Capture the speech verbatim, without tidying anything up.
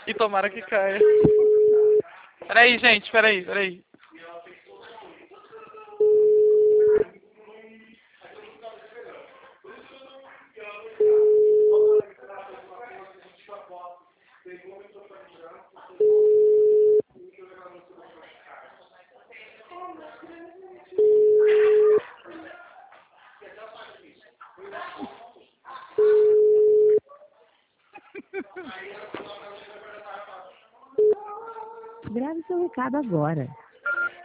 E tomara que caia. Peraí, gente, peraí, peraí. Grave seu recado agora.